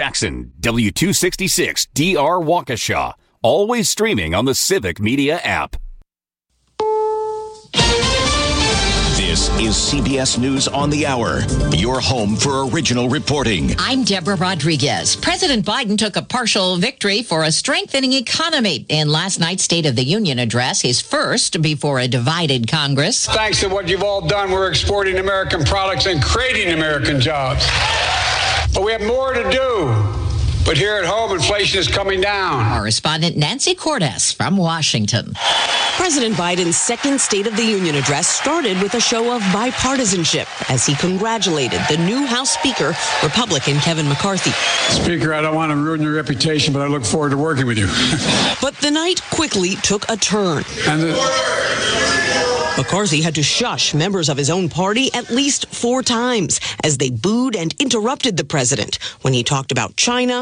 Jackson, W266 DR Waukesha. Always streaming on the Civic Media app. This is CBS News on the Hour, your home for original reporting. I'm Deborah Rodriguez. President Biden took a partial victory for a strengthening economy in last night's State of the Union address, his first before a divided Congress. Thanks to what you've all done, we're exporting American products and creating American jobs. But we have more to do. But here at home, inflation is coming down. Correspondent Nancy Cordes from Washington. President Biden's second State of the Union address started with a show of bipartisanship as he congratulated the new House Speaker, Republican Kevin McCarthy. Speaker, I don't want to ruin your reputation, but I look forward to working with you. But the night quickly took a turn. McCarthy had to shush members of his own party at least 4 times as they booed and interrupted the president when he talked about China,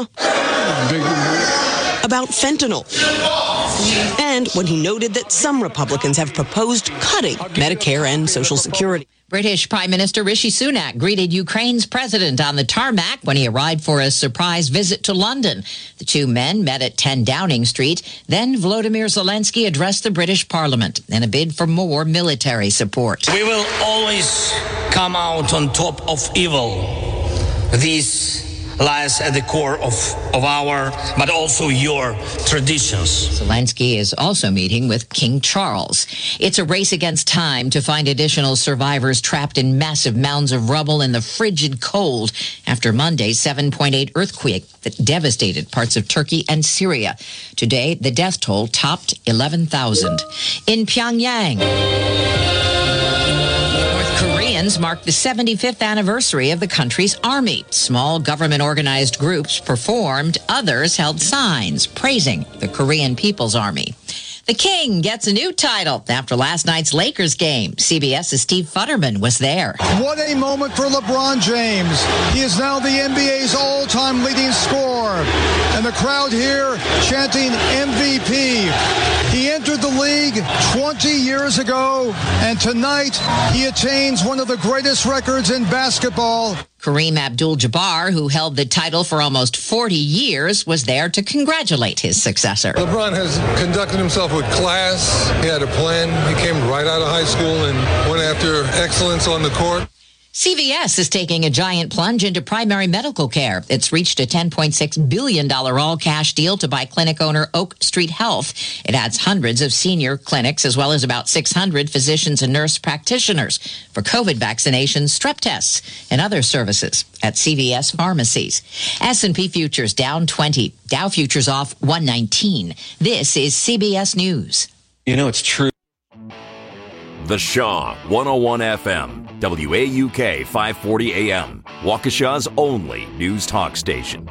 about fentanyl, and when he noted that some Republicans have proposed cutting Medicare and Social Security. British Prime Minister Rishi Sunak greeted Ukraine's president on the tarmac when he arrived for a surprise visit to London. The two men met at 10 Downing Street. Then Volodymyr Zelensky addressed the British Parliament in a bid for more military support. We will always come out on top of evil. This lies at the core of our, but also your traditions. Zelensky is also meeting with King Charles. It's a race against time to find additional survivors trapped in massive mounds of rubble in the frigid cold after Monday's 7.8 earthquake that devastated parts of Turkey and Syria. Today, the death toll topped 11,000. In Pyongyang, Koreans marked the 75th anniversary of the country's army. Small government-organized groups performed. Others held signs praising the Korean People's Army. The King gets a new title after last night's Lakers game. CBS's Steve Futterman was there. What a moment for LeBron James. He is now the NBA's all-time leading scorer. And the crowd here chanting MVP. He entered the league 20 years ago, and tonight he attains one of the greatest records in basketball. Kareem Abdul-Jabbar, who held the title for almost 40 years, was there to congratulate his successor. LeBron has conducted himself with class. He had a plan. He came right out of high school and went after excellence on the court. CVS is taking a giant plunge into primary medical care. It's reached a $10.6 billion all-cash deal to buy clinic owner Oak Street Health. It adds hundreds of senior clinics as well as about 600 physicians and nurse practitioners for COVID vaccinations, strep tests, and other services at CVS pharmacies. S&P futures down 20. Dow futures off 119. This is CBS News. You know, it's true. The Shaw 101 FM. WAUK 540 AM, Waukesha's only news talk station.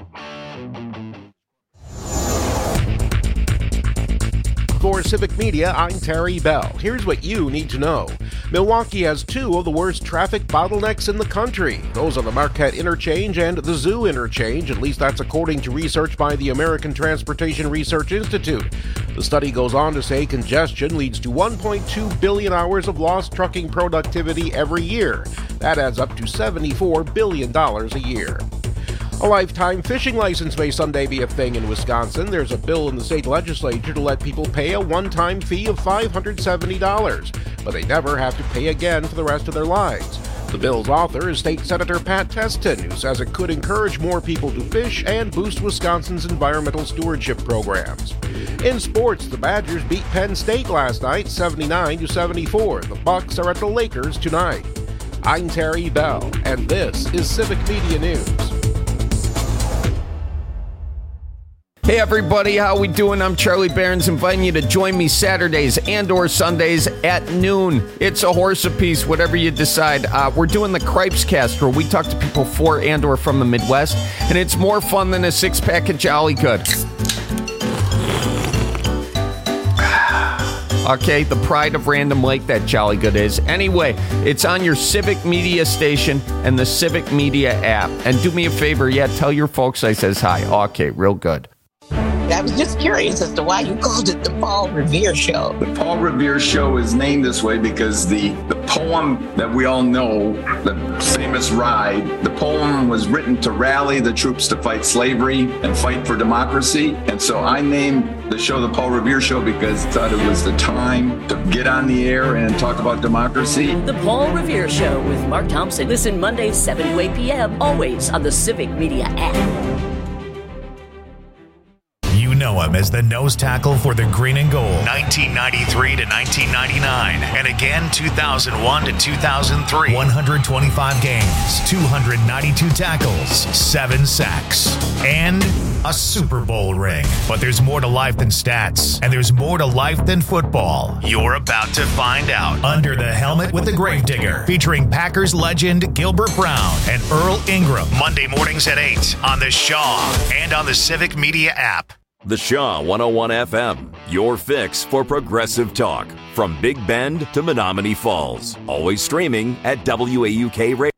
For Civic Media, I'm Terry Bell. Here's what you need to know. Milwaukee has 2 of the worst traffic bottlenecks in the country. Those are the Marquette Interchange and the Zoo Interchange. At least that's according to research by the American Transportation Research Institute. The study goes on to say congestion leads to 1.2 billion hours of lost trucking productivity every year. That adds up to $74 billion a year. A lifetime fishing license may someday be a thing in Wisconsin. There's a bill in the state legislature to let people pay a one-time fee of $570, but they never have to pay again for the rest of their lives. The bill's author is State Senator Pat Testin, who says it could encourage more people to fish and boost Wisconsin's environmental stewardship programs. In sports, the Badgers beat Penn State last night, 79-74. The Bucks are at the Lakers tonight. I'm Terry Bell, and this is Civic Media News. Hey everybody, how we doing? I'm Charlie Barons, inviting you to join me Saturdays and or Sundays at noon. It's a horse apiece, whatever you decide. We're doing the Cripes Cast, where we talk to people for and or from the Midwest, and it's more fun than a 6-pack of Jolly Good. Okay, the pride of Random Lake, that Jolly Good is. Anyway, it's on your Civic Media station and the Civic Media app. And do me a favor, tell your folks I says hi. Okay, real good. I was just curious as to why you called it the Paul Revere Show. The Paul Revere Show is named this way because the poem that we all know, the famous Ride, the poem was written to rally the troops to fight slavery and fight for democracy. And so I named the show the Paul Revere Show because I thought it was the time to get on the air and talk about democracy. The Paul Revere Show with Mark Thompson. Listen Mondays 7 to 8 p.m. always on the Civic Media app. You know him as the nose tackle for the Green and Gold, 1993 to 1999, and again 2001 to 2003. 125 games, 292 tackles, 7 sacks, and a Super Bowl ring. But there's more to life than stats, and there's more to life than football. You're about to find out. Under the Helmet with the Gravedigger, featuring Packers legend Gilbert Brown and Earl Ingram. Monday mornings at 8 on the Shaw and on the Civic Media app. The Shaw 101 FM, your fix for progressive talk. From Big Bend to Menominee Falls. Always streaming at WAUK Radio.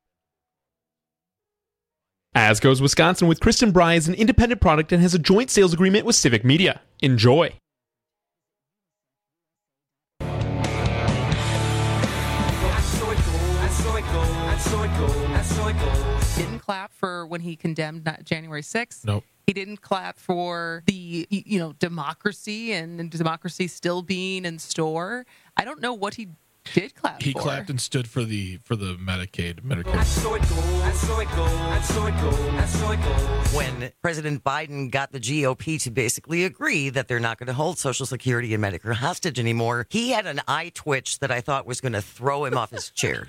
As Goes Wisconsin with Kristen Bry is an independent product and has a joint sales agreement with Civic Media. Enjoy. Didn't clap for when he condemned January 6th. Nope. He didn't clap for the, democracy and democracy still being in store. I don't know what he did clap for. He clapped and stood for the Medicare. When President Biden got the GOP to basically agree that they're not going to hold Social Security and Medicare hostage anymore, he had an eye twitch that I thought was going to throw him off his chair.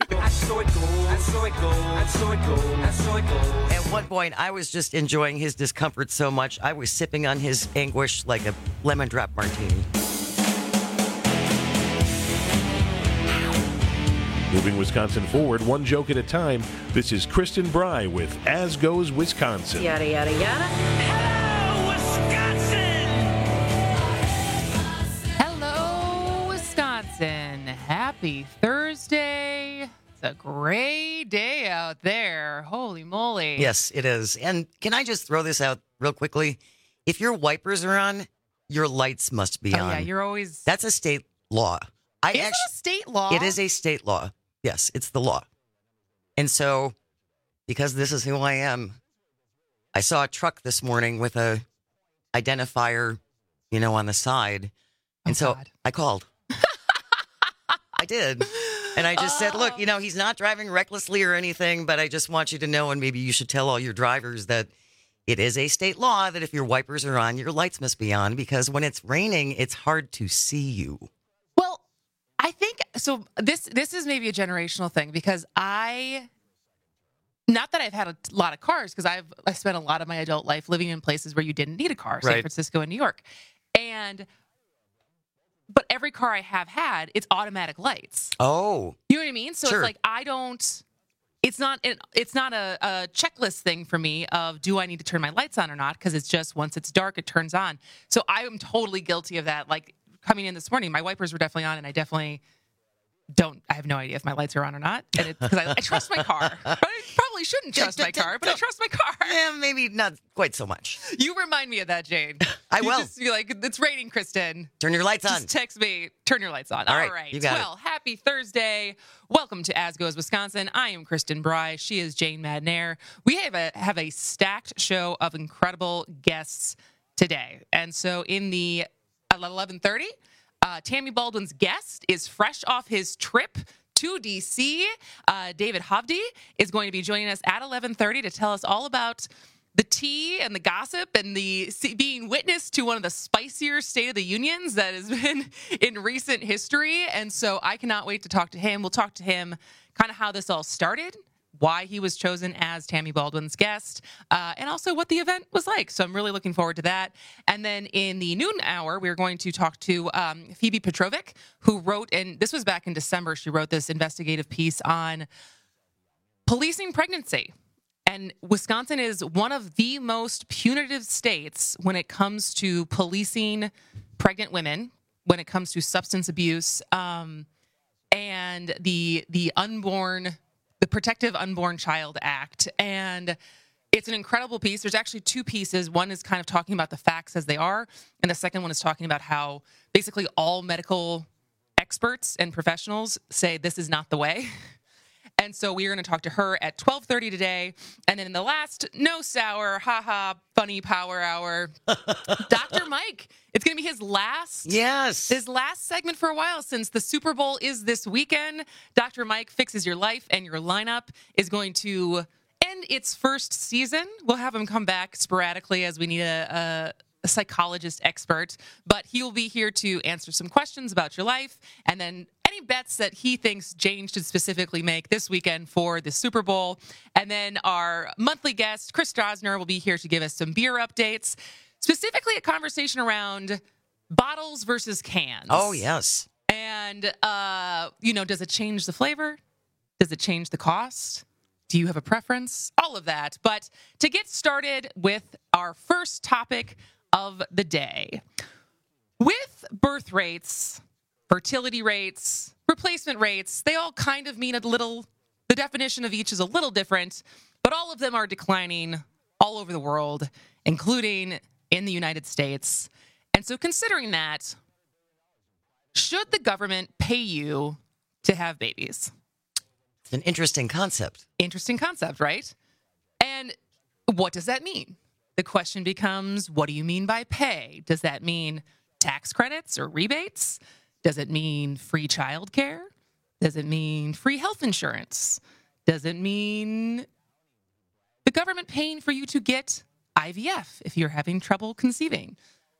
At one point, I was just enjoying his discomfort so much, I was sipping on his anguish like a lemon drop martini. Moving Wisconsin forward, one joke at a time. This is Kristen Bry with As Goes Wisconsin. Yada, yada, yada. Hello, Wisconsin. Happy Thursday. It's a great day out there. Holy moly. Yes, it is. And can I just throw this out real quickly? If your wipers are on, your lights must be on. Yeah, you're always... That's a state law. Is it a state law? It is a state law. Yes, it's the law. And so, because this is who I am, I saw a truck this morning with a identifier, on the side. And God. I called. I did. And I just said, look, he's not driving recklessly or anything, but I just want you to know, and maybe you should tell all your drivers that it is a state law that if your wipers are on, your lights must be on, because when it's raining, it's hard to see you. I think so. This is maybe a generational thing because not that I've had a lot of cars, because I spent a lot of my adult life living in places where you didn't need a car, San Francisco and New York, but every car I have had, it's automatic lights. Oh, you know what I mean? So sure. It's like it's not a checklist thing for me of do I need to turn my lights on or not, because it's just once it's dark it turns on. So I am totally guilty of that. Like, coming in this morning, my wipers were definitely on, and I definitely I have no idea if my lights are on or not. And because I trust my car. But I probably shouldn't trust my car, but I trust my car. Yeah, maybe not quite so much. You remind me of that, Jane. I will. You're like, it's raining, Kristen. Turn your lights on. Just text me, turn your lights on. All right. You got it. Happy Thursday. Welcome to As Goes Wisconsin. I am Kristen Bry. She is Jane Madnair. We have a stacked show of incredible guests today. And so in the 11:30, Tammy Baldwin's guest is fresh off his trip to D.C. David Hovde is going to be joining us at 11:30 to tell us all about the tea and the gossip and the being witness to one of the spicier State of the Unions that has been in recent history. And so I cannot wait to talk to him. We'll talk to him kind of how this all started, why he was chosen as Tammy Baldwin's guest, and also what the event was like. So I'm really looking forward to that. And then in the noon hour, we're going to talk to Phoebe Petrovic, who wrote, and this was back in December, she wrote this investigative piece on policing pregnancy. And Wisconsin is one of the most punitive states when it comes to policing pregnant women, when it comes to substance abuse, and the Protective Unborn Child Act. And It's an incredible piece. There's actually two pieces. One is kind of talking about the facts as they are, and the second one is talking about how basically all medical experts and professionals say this is not the way. And so we are going to talk to her at 12:30 today. And then in the last no sour, haha, funny power hour, Dr. Mike. It's going to be his last segment for a while, since the Super Bowl is this weekend. Dr. Mike Fixes Your Life, and your lineup is going to end its first season. We'll have him come back sporadically as we need a psychologist expert, but he will be here to answer some questions about your life, and then any bets that he thinks Jane should specifically make this weekend for the Super Bowl. And then our monthly guest, Chris Strasner, will be here to give us some beer updates, specifically a conversation around bottles versus cans. Oh, yes. And, does it change the flavor? Does it change the cost? Do you have a preference? All of that. But to get started with our first topic of the day, with birth rates, fertility rates, replacement rates, they all kind of mean the definition of each is a little different, but all of them are declining all over the world, including in the United States. And so considering that, should the government pay you to have babies? It's an interesting concept. Interesting concept, right? And what does that mean? The question becomes, what do you mean by pay? Does that mean tax credits or rebates? Does it mean free childcare? Does it mean free health insurance? Does it mean the government paying for you to get IVF if you're having trouble conceiving?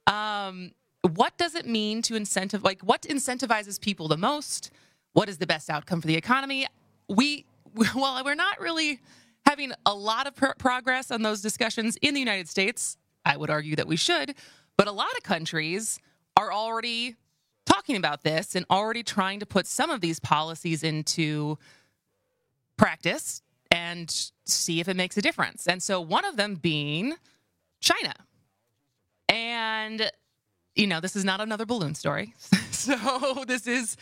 What does it mean to what incentivizes people the most? What is the best outcome for the economy? We're not really having a lot of progress on those discussions in the United States. I would argue that we should, but a lot of countries are already talking about this and already trying to put some of these policies into practice and see if it makes a difference. And so one of them being China. And, this is not another balloon story. So this is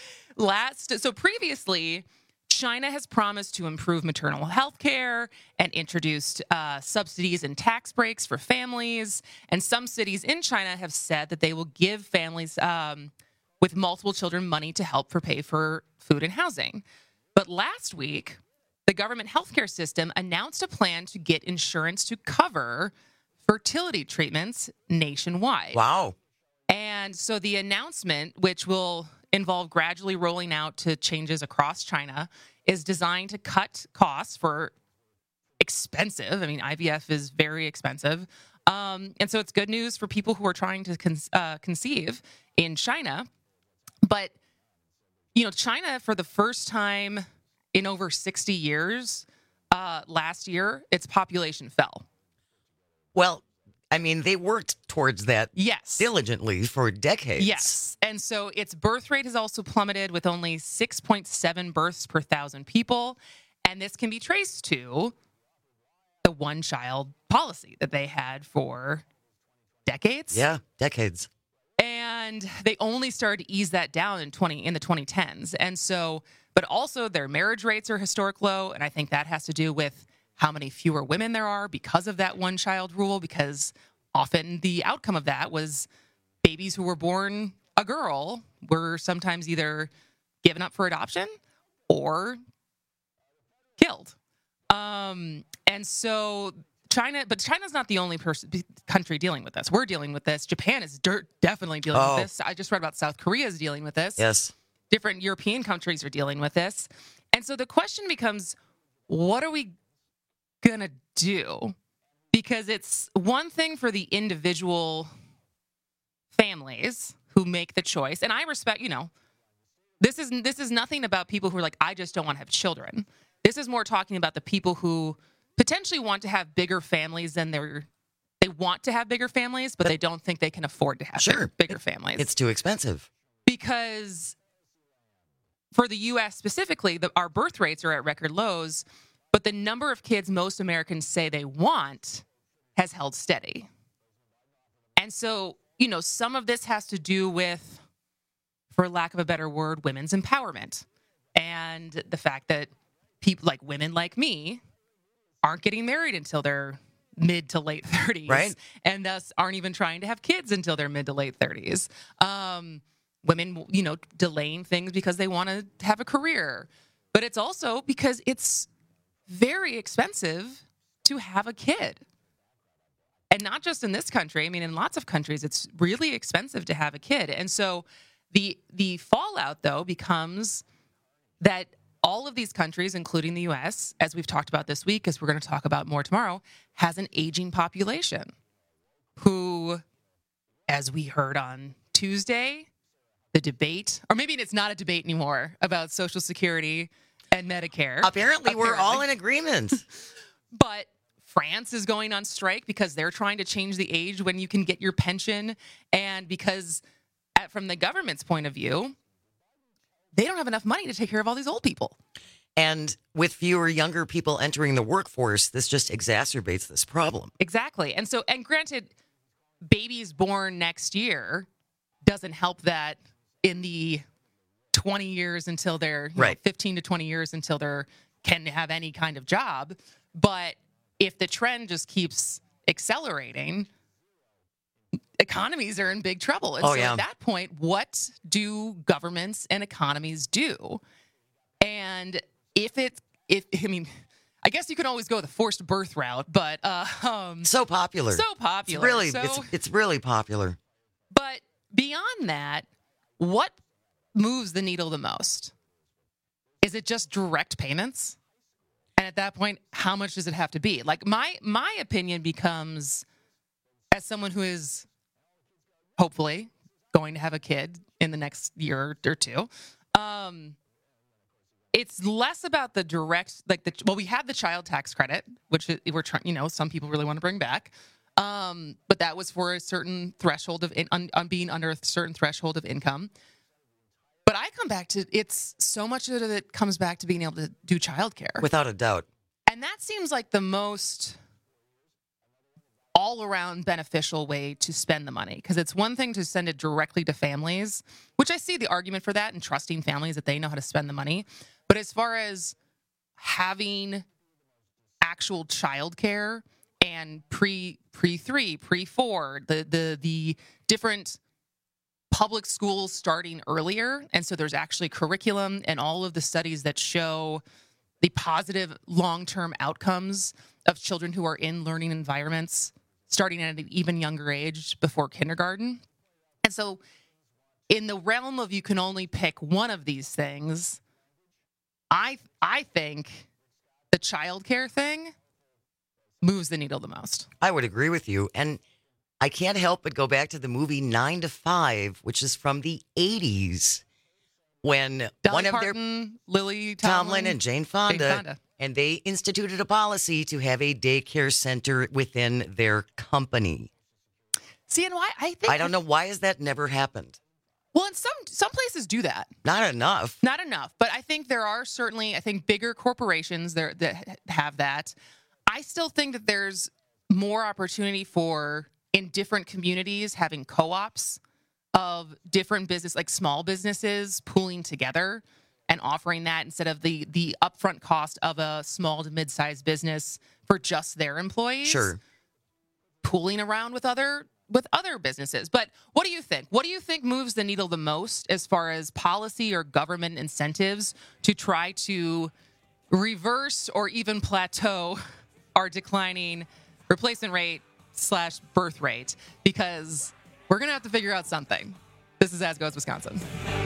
previously, China has promised to improve maternal health care and introduced subsidies and tax breaks for families. And some cities in China have said that they will give families with multiple children money to help pay for food and housing. But last week, the government healthcare system announced a plan to get insurance to cover fertility treatments nationwide. Wow. And so the announcement, which will involve gradually rolling out to changes across China, is designed to cut costs for expensive. IVF is very expensive. And so it's good news for people who are trying to conceive in China. But, China, for the first time in over 60 years, last year, its population fell. Well, they worked towards that diligently for decades. Yes. And so its birth rate has also plummeted, with only 6.7 births per 1,000 people. And this can be traced to the one-child policy that they had for decades. Yeah, decades. And they only started to ease that down in the 2010s. And so, but also their marriage rates are historic low. And I think that has to do with how many fewer women there are because of that one-child rule, because often the outcome of that was babies who were born a girl were sometimes either given up for adoption or killed. And so China's not the only country dealing with this. We're dealing with this. Japan is definitely dealing with this. I just read about South Korea is dealing with this. Yes. Different European countries are dealing with this. And so the question becomes, what are we going to do? Because it's one thing for the individual families who make the choice. And I respect, this is nothing about people who are like, I just don't want to have children. This is more talking about the people who potentially want to have bigger families than they want to have bigger families, but they don't think they can afford to have bigger families. It's too expensive. Because for the U.S. specifically, our birth rates are at record lows, but the number of kids most Americans say they want has held steady. And so, some of this has to do with, for lack of a better word, women's empowerment. And the fact that people like women like me aren't getting married until they're mid to late 30s. Right. And thus aren't even trying to have kids until their mid to late 30s. Women, delaying things because they want to have a career. But it's also because it's very expensive to have a kid. And not just in this country. I mean, in lots of countries, it's really expensive to have a kid. And so the fallout, though, becomes that all of these countries, including the U.S., as we've talked about this week, as we're going to talk about more tomorrow, has an aging population who, as we heard on Tuesday, the debate, or maybe it's not a debate anymore about Social Security and Medicare. Apparently. We're all in agreement. But France is going on strike because they're trying to change the age when you can get your pension. And because from the government's point of view, they don't have enough money to take care of all these old people. And with fewer younger people entering the workforce, this just exacerbates this problem. Exactly. And granted, babies born next year doesn't help that in the 20 years until they're 15 to 20 years until they can have any kind of job. But if the trend just keeps accelerating, economies are in big trouble. And at that point, what do governments and economies do? And I guess you can always go the forced birth route, but so popular. It's really popular. But beyond that, what moves the needle the most? Is it just direct payments? And at that point, how much does it have to be? Like my opinion becomes, as someone who is hopefully going to have a kid in the next year or two, it's less about the direct, we have the child tax credit, which we're trying, some people really want to bring back. But that was for a certain threshold of on being under a certain threshold of income. But I come back to, it's so much of it comes back to being able to do childcare. Without a doubt. And that seems like the most all-around beneficial way to spend the money. Because it's one thing to send it directly to families, which I see the argument for that and trusting families that they know how to spend the money. But as far as having actual childcare and pre-3, pre-4, the different public schools starting earlier. And so there's actually curriculum and all of the studies that show the positive long-term outcomes of children who are in learning environments starting at an even younger age before kindergarten. And so in the realm of you can only pick one of these things, I think the childcare thing moves the needle the most. I would agree with you. And I can't help but go back to the movie 9 to 5, which is from the 80s, when Dolly Parton, Lily Tomlin, and Jane Fonda, and they instituted a policy to have a daycare center within their company. See, and why I don't know why has that never happened. Well, and some places do that. Not enough. But I think there are certainly, bigger corporations there that have that. I still think that there's more opportunity for, in different communities, having co-ops of different business, like small businesses pooling together and offering that instead of the upfront cost of a small to mid-sized business for just their employees. Sure. Pooling around with other businesses. But what do you think? What do you think moves the needle the most as far as policy or government incentives to try to reverse or even plateau our declining replacement rate / birth rate? Because we're going to have to figure out something. This is As Goes Wisconsin.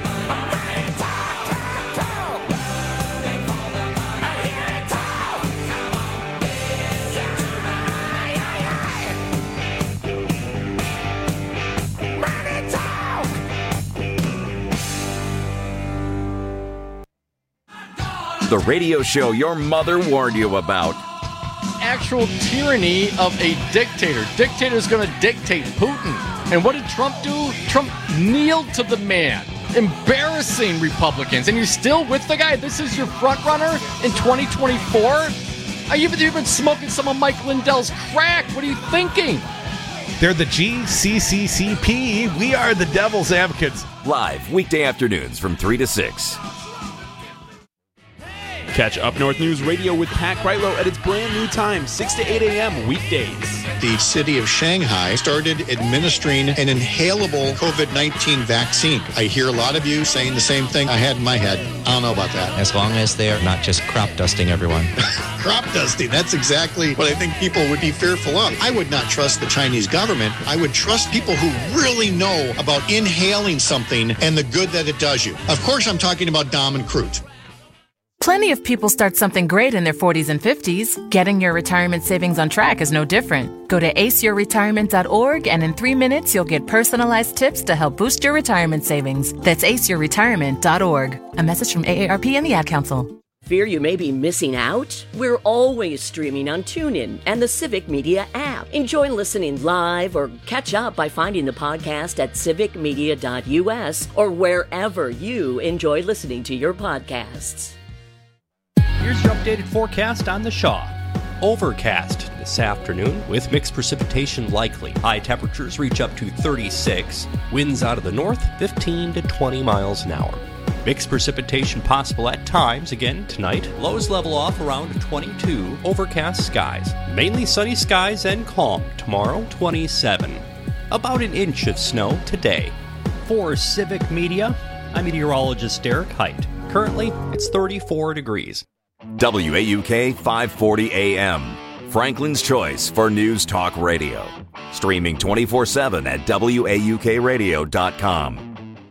The radio show your mother warned you about. Actual tyranny of a dictator. Dictator's going to dictate Putin. And what did Trump do? Trump kneeled to the man, embarrassing Republicans. And you're still with the guy? This is your front runner in 2024? You've been smoking some of Mike Lindell's crack. What are you thinking? They're the GCCCP. We are the Devil's Advocates. Live weekday afternoons from 3 to 6. Catch Up North News Radio with Pat Kreitlow at its brand new time, 6 to 8 a.m. weekdays. The city of Shanghai started administering an inhalable COVID-19 vaccine. I hear a lot of you saying the same thing I had in my head. I don't know about that. As long as they're not just crop dusting everyone. Crop dusting, that's exactly what I think people would be fearful of. I would not trust the Chinese government. I would trust people who really know about inhaling something and the good that it does you. Of course, I'm talking about Dom and Crute. Plenty of people start something great in their 40s and 50s. Getting your retirement savings on track is no different. Go to aceyourretirement.org, and in 3 minutes, you'll get personalized tips to help boost your retirement savings. That's aceyourretirement.org. A message from AARP and the Ad Council. Fear you may be missing out? We're always streaming on TuneIn and the Civic Media app. Enjoy listening live or catch up by finding the podcast at civicmedia.us or wherever you enjoy listening to your podcasts. Here's your updated forecast on the Shaw. Overcast this afternoon with mixed precipitation likely. High temperatures reach up to 36. Winds out of the north 15 to 20 miles an hour. Mixed precipitation possible at times again tonight. Lows level off around 22. Overcast skies. Mainly sunny skies and calm. Tomorrow 27. About an inch of snow today. For Civic Media, I'm meteorologist Derek Height. Currently, it's 34 degrees. WAUK 540 AM, Franklin's choice for news talk radio. Streaming 24/7 at WAUKradio.com.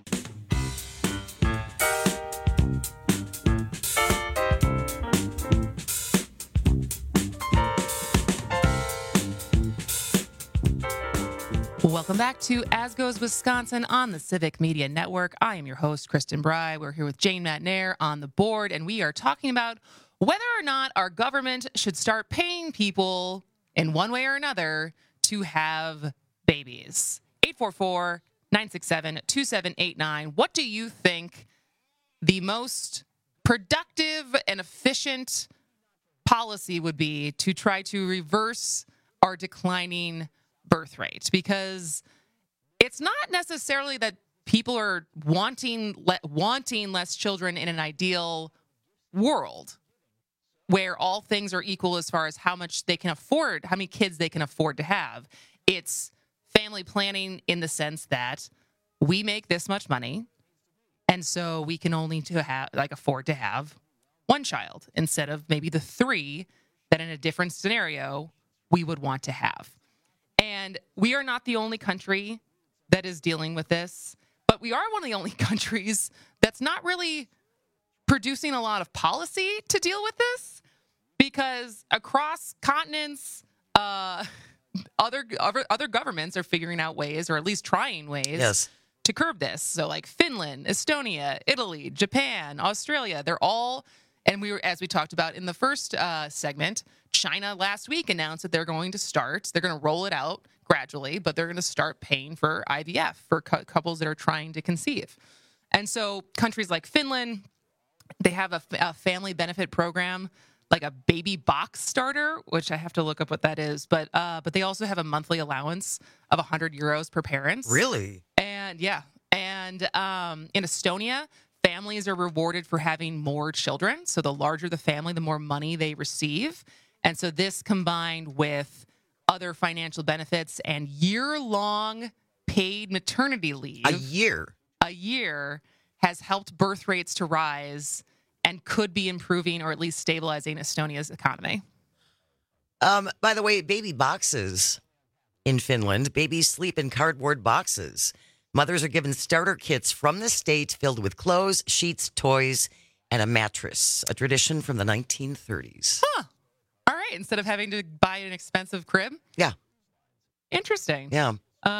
Welcome back to As Goes Wisconsin on the Civic Media Network. I am your host, Kristen Bry. We're here with Jane Matnair on the board, and we are talking about whether or not our government should start paying people in one way or another to have babies. 844-967-2789. What do you think the most productive and efficient policy would be to try to reverse our declining birth rate? Because it's not necessarily that people are wanting less children in an ideal world where all things are equal as far as how much they can afford, how many kids they can afford to have. It's family planning in the sense that we make this much money, and so we can only afford to have one child instead of maybe the 3 that in a different scenario we would want to have. And we are not the only country that is dealing with this, but we are one of the only countries that's not really producing a lot of policy to deal with this, because across continents, other governments are figuring out ways, or at least trying ways, to curb this. So like Finland, Estonia, Italy, Japan, Australia, they're all, and as we talked about in the first segment, China last week announced that they're going to roll it out gradually, but they're going to start paying for IVF for couples that are trying to conceive. And so countries like Finland, they have a family benefit program, like a baby box starter, which I have to look up what that is. But they also have a monthly allowance of €100 per parent. Really? And yeah. And in Estonia, families are rewarded for having more children. So the larger the family, the more money they receive. And so this, combined with other financial benefits and year-long paid maternity leave. A year, has helped birth rates to rise and could be improving or at least stabilizing Estonia's economy. By the way, baby boxes in Finland, babies sleep in cardboard boxes. Mothers are given starter kits from the state filled with clothes, sheets, toys, and a mattress, a tradition from the 1930s. Huh. All right. Instead of having to buy an expensive crib? Yeah. Interesting. Yeah.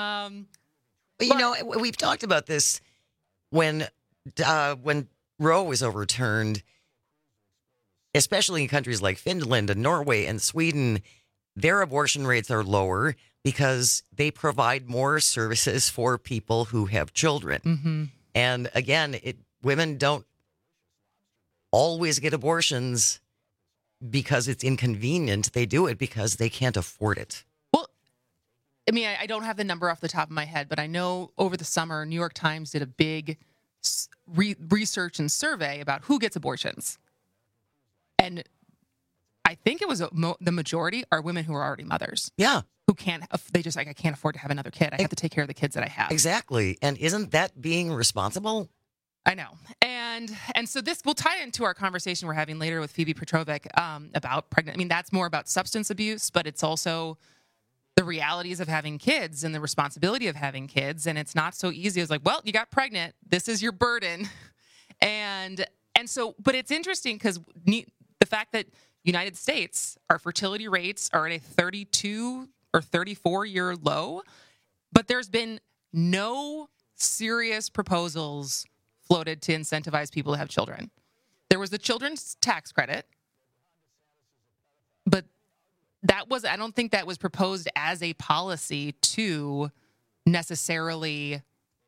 We've talked about this when Roe was overturned, especially in countries like Finland and Norway and Sweden. Their abortion rates are lower because they provide more services for people who have children. Mm-hmm. And again, women don't always get abortions because it's inconvenient. They do it because they can't afford it. Well, I mean, I don't have the number off the top of my head, but I know over the summer, New York Times did a big research and survey about who gets abortions. And I think it was the majority are women who are already mothers. Yeah. Who can't, they just like, I can't afford to have another kid. I have to take care of the kids that I have. Exactly. And isn't that being responsible? I know. And so this will tie into our conversation we're having later with Phoebe Petrovic about pregnant. I mean, that's more about substance abuse, but it's also the realities of having kids and the responsibility of having kids. And it's not so easy. It's like, well, you got pregnant. This is your burden. And so, but it's interesting because the fact that United States, our fertility rates are at a 32 or 34-year low, but there's been no serious proposals floated to incentivize people to have children. There was the children's tax credit, but I don't think that was proposed as a policy to necessarily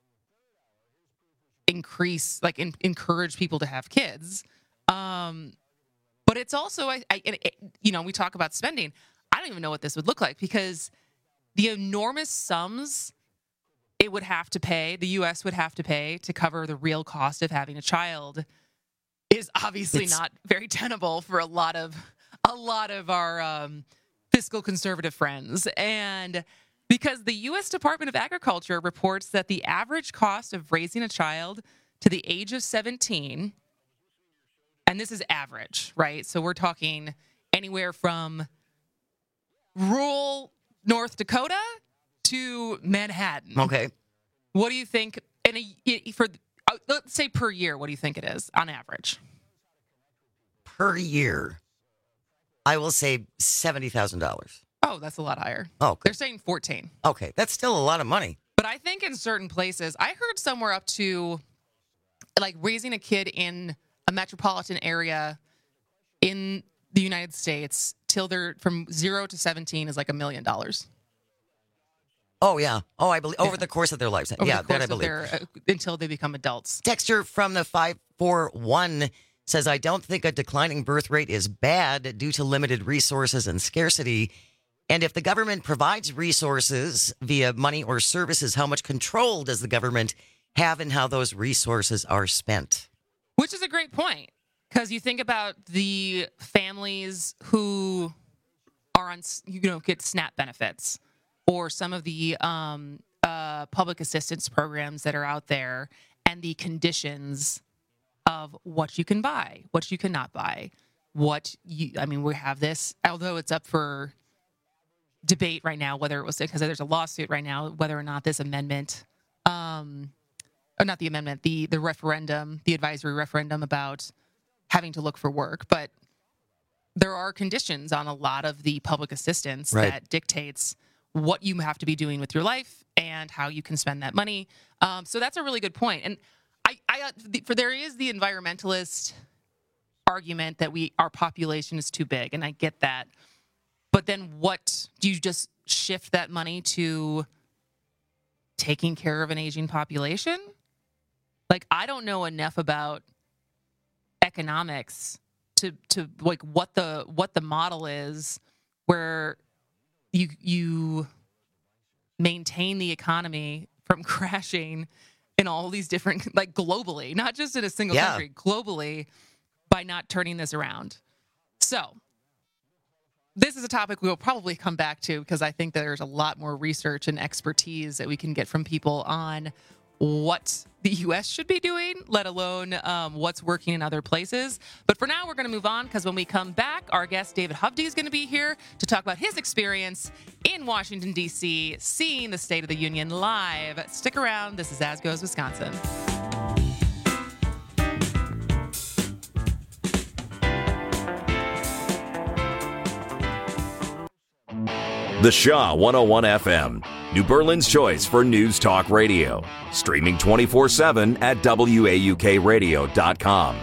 encourage people to have kids. But it's also, we talk about spending. I don't even know what this would look like because the enormous sums it would have to pay, the U.S. would have to pay to cover the real cost of having a child is obviously not very tenable for a lot of our fiscal conservative friends. And because the U.S. Department of Agriculture reports that the average cost of raising a child to the age of 17, and this is average, right? So we're talking anywhere from rural North Dakota to Manhattan. Okay. What do you think? Let's say per year, what do you think it is on average? Per year, I will say $70,000. Oh, that's a lot higher. Oh, okay. They're saying 14. Okay, that's still a lot of money. But I think in certain places, I heard somewhere up to like raising a kid in a metropolitan area in the United States till they're from 0 to 17 is like $1 million. Oh, yeah. Oh, I believe over the course of their lives. Yeah, that I believe. Until they become adults. Texture from the 541 says, I don't think a declining birth rate is bad due to limited resources and scarcity. And if the government provides resources via money or services, how much control does the government have in how those resources are spent? Which is a great point. Because you think about the families who are on, get SNAP benefits or some of the public assistance programs that are out there and the conditions of what you can buy, what you cannot buy, we have this, although it's up for debate right now, whether it was because there's a lawsuit right now, whether or not this amendment, or not the amendment, the referendum, the advisory referendum about having to look for work, but there are conditions on a lot of the public assistance that dictates what you have to be doing with your life and how you can spend that money. So that's a really good point. And there is the environmentalist argument that our population is too big, and I get that. But then what do you just shift that money to taking care of an aging population? Like, I don't know enough about economics to like what the model is where you maintain the economy from crashing in all these different, like globally, not just in a single country, globally, by not turning this around. So this is a topic we'll probably come back to because I think that there's a lot more research and expertise that we can get from people on what the U.S. should be doing, let alone what's working in other places. But for now, we're going to move on because when we come back, our guest David Hovde is going to be here to talk about his experience in Washington, D.C., seeing the State of the Union live. Stick around. This is As Goes Wisconsin. The Shaw 101 FM, New Berlin's choice for news talk radio. Streaming 24/7 at WAUKradio.com.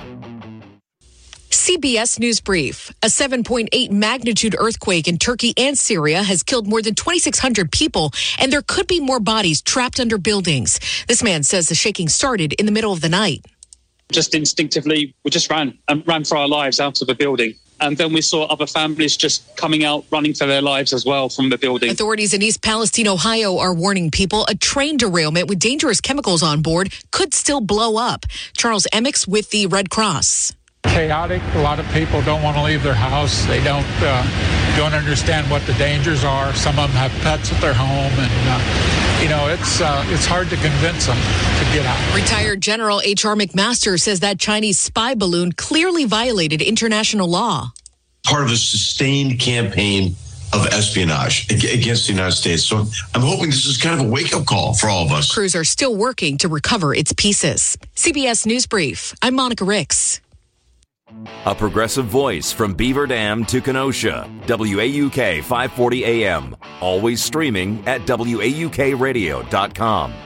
CBS News Brief. A 7.8 magnitude earthquake in Turkey and Syria has killed more than 2,600 people, and there could be more bodies trapped under buildings. This man says the shaking started in the middle of the night. Just instinctively, we just ran for our lives out of the building. And then we saw other families just coming out, running for their lives as well from the building. Authorities in East Palestine, Ohio are warning people a train derailment with dangerous chemicals on board could still blow up. Charles Emmix with the Red Cross. chaotic. A lot of people don't want to leave their house. They don't understand what the dangers are. Some of them have pets at their home, and it's hard to convince them to get out. Retired General H.R. McMaster says that Chinese spy balloon clearly violated international law. Part of a sustained campaign of espionage against the United States. So I'm hoping this is kind of a wake-up call for all of us. Crews are still working to recover its pieces. CBS News Brief. I'm Monica Ricks. A progressive voice from Beaver Dam to Kenosha. WAUK 540 AM. Always streaming at WAUKradio.com.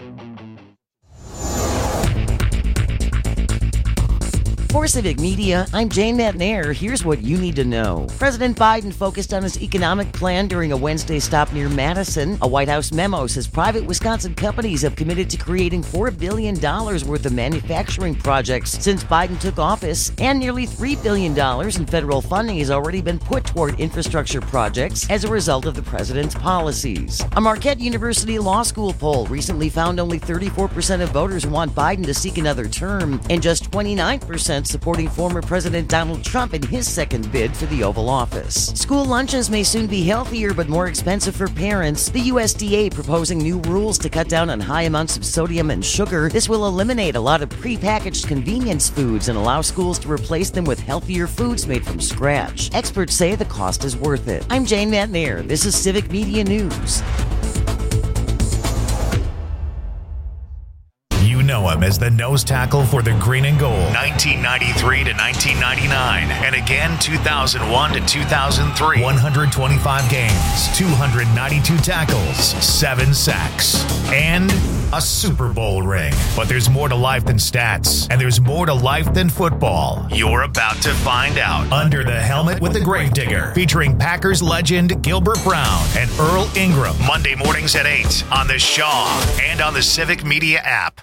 For Civic Media, I'm Jane Matnair. Here's what you need to know. President Biden focused on his economic plan during a Wednesday stop near Madison. A White House memo says private Wisconsin companies have committed to creating $4 billion worth of manufacturing projects since Biden took office, and nearly $3 billion in federal funding has already been put toward infrastructure projects as a result of the president's policies. A Marquette University Law School poll recently found only 34% of voters want Biden to seek another term, and just 29% supporting former President Donald Trump in his second bid for the Oval Office. School lunches may soon be healthier but more expensive for parents. The USDA proposing new rules to cut down on high amounts of sodium and sugar. This will eliminate a lot of prepackaged convenience foods and allow schools to replace them with healthier foods made from scratch. Experts say the cost is worth it. I'm Jane Matnair. This is Civic Media News. You know him as the nose tackle for the Green and Gold, 1993 to 1999, and again 2001 to 2003. 125 games, 292 tackles, 7 sacks, and a Super Bowl ring. But there's more to life than stats, and there's more to life than football. You're about to find out. Under the Helmet with the Gravedigger, featuring Packers legend Gilbert Brown and Earl Ingram. Monday mornings at 8 on the Shaw and on the Civic Media app.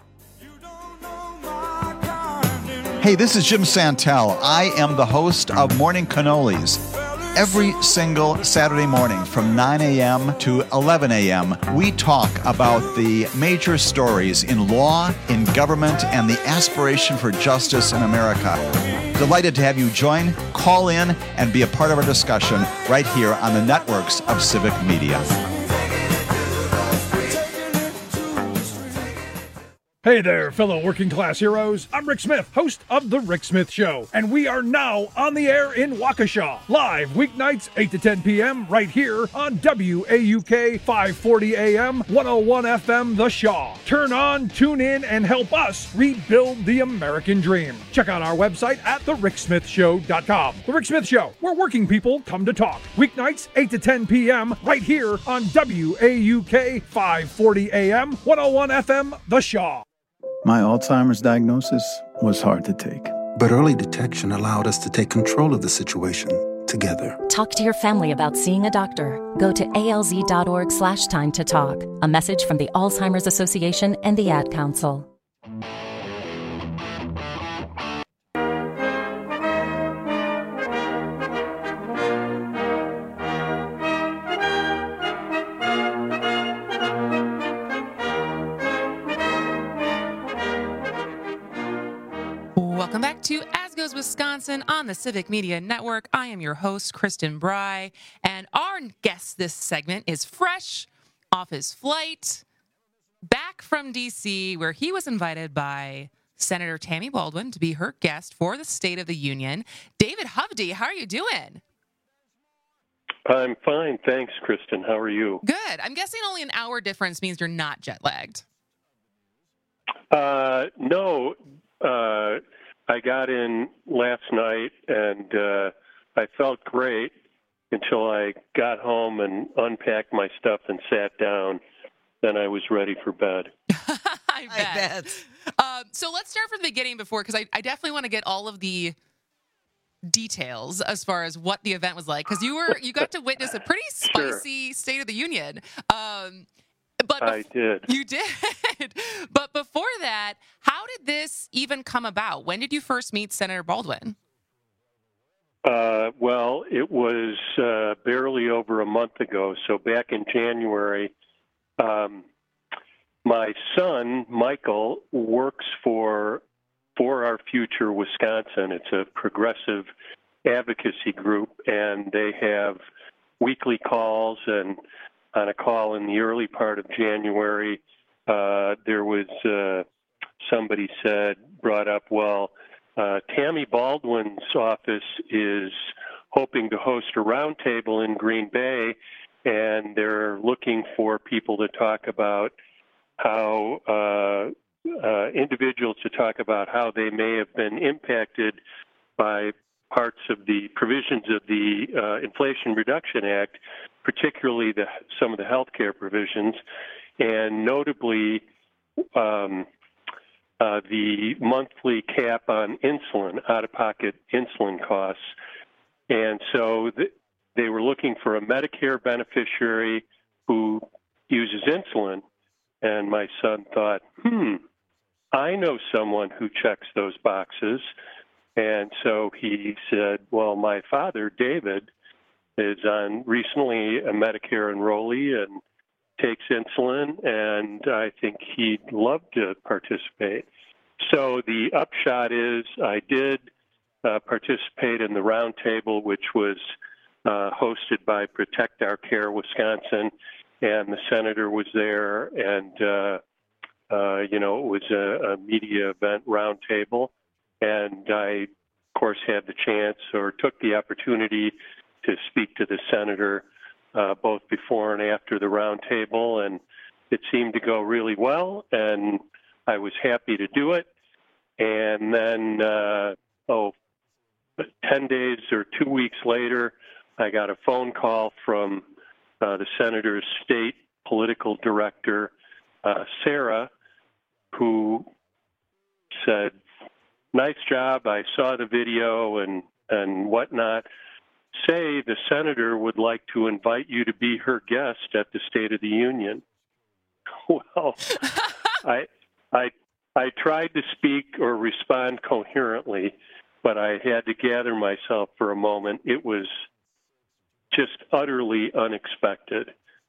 Hey, this is Jim Santel. I am the host of Morning Cannolis. Every single Saturday morning from 9 a.m. to 11 a.m., we talk about the major stories in law, in government, and the aspiration for justice in America. Delighted to have you join, call in, and be a part of our discussion right here on the networks of Civic Media. Hey there, fellow working class heroes. I'm Rick Smith, host of The Rick Smith Show, and we are now on the air in Waukesha, live weeknights 8 to 10 p.m. right here on WAUK 540 AM, 101 FM, The Shaw. Turn on, tune in, and help us rebuild the American dream. Check out our website at thericksmithshow.com. The Rick Smith Show, where working people come to talk. Weeknights 8 to 10 p.m. right here on WAUK 540 AM, 101 FM, The Shaw. My Alzheimer's diagnosis was hard to take. But early detection allowed us to take control of the situation together. Talk to your family about seeing a doctor. Go to alz.org/time to talk. A message from the Alzheimer's Association and the Ad Council. Welcome back to As Goes Wisconsin on the Civic Media Network. I am your host, Kristen Bry, and our guest this segment is fresh off his flight back from D.C., where he was invited by Senator Tammy Baldwin to be her guest for the State of the Union. David Hovde, how are you doing? I'm fine, thanks, Kristen. How are you? Good. I'm guessing only an hour difference means you're not jet-lagged. No. I got in last night, and I felt great until I got home and unpacked my stuff and sat down. Then I was ready for bed. I bet. So let's start from the beginning because I definitely want to get all of the details as far as what the event was like, because you got to witness a pretty spicy State of the Union. I did. You did. But before that, how did this even come about? When did you first meet Senator Baldwin? Well, it was barely over a month ago. So back in January, my son, Michael, works for For Our Future Wisconsin. It's a progressive advocacy group, and they have weekly calls. And on a call in the early part of January, there was somebody brought up, well, Tammy Baldwin's office is hoping to host a roundtable in Green Bay, and they're looking for people to talk about how individuals to talk about how they may have been impacted by parts of the provisions of the Inflation Reduction Act, particularly some of the healthcare provisions, and notably the monthly cap on insulin, out-of-pocket insulin costs. And so they were looking for a Medicare beneficiary who uses insulin. And my son thought, I know someone who checks those boxes. And so he said, well, my father, David, is recently a Medicare enrollee and takes insulin, and I think he'd love to participate. So the upshot is I did participate in the roundtable, which was hosted by Protect Our Care Wisconsin, and the senator was there, and, it was a media event roundtable. And I, of course, had the chance or took the opportunity to speak to the senator both before and after the roundtable, and it seemed to go really well, and I was happy to do it. And then, 10 days or 2 weeks later, I got a phone call from the senator's state political director, Sarah, who said, nice job, I saw the video and whatnot. Say the senator would like to invite you to be her guest at the State of the Union. Well, I tried to speak or respond coherently, but I had to gather myself for a moment. It was just utterly unexpected.